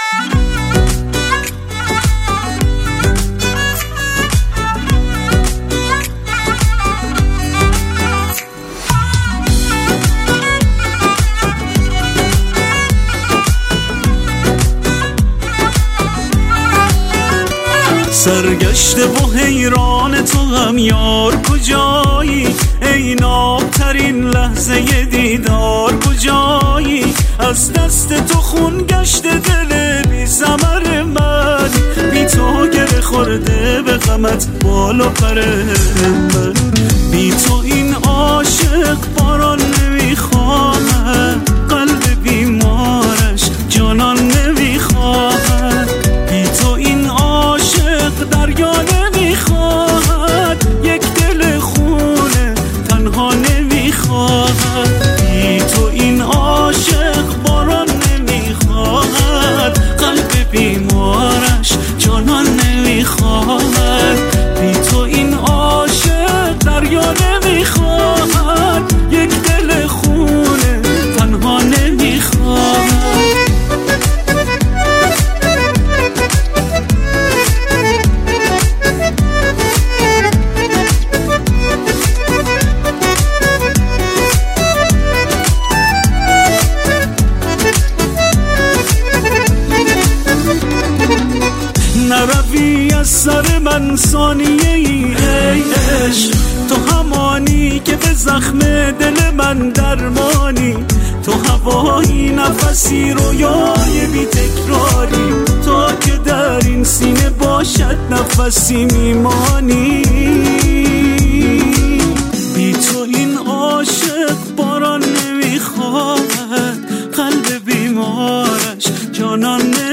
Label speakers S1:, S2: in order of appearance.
S1: سرگشته و حیران تو هم یار کجایی، ای نابترین لحظه دیدار کجایی؟ از دست تو خون گشته دل بی ثمر من، بی تو گره خورده به غمت بال و پر من. بی تو این عاشق باران نمیخواهد، قلب بیمارش جانان نمیخواهد. بی تو این عاشق دریا نمیخواهد، یک دل خونه تنها نمیخواهد. بی تو این عاشق باران نمیخواهد، قلب بیمارش جانان نمیخواهد. بی تو این عاشق دریا نمیخواهد، یک دل خونه تنها نمیخواهد. نروی از سر من ثانیه ای عشق، تو همانی که به زخم دل من درمانی. تو هوایی نفسی رویای بی تکراری، تا که در این سینه باشد نفسی میمانی. بی تو این عاشق باران نمیخواهد، قلب بیمارش جانان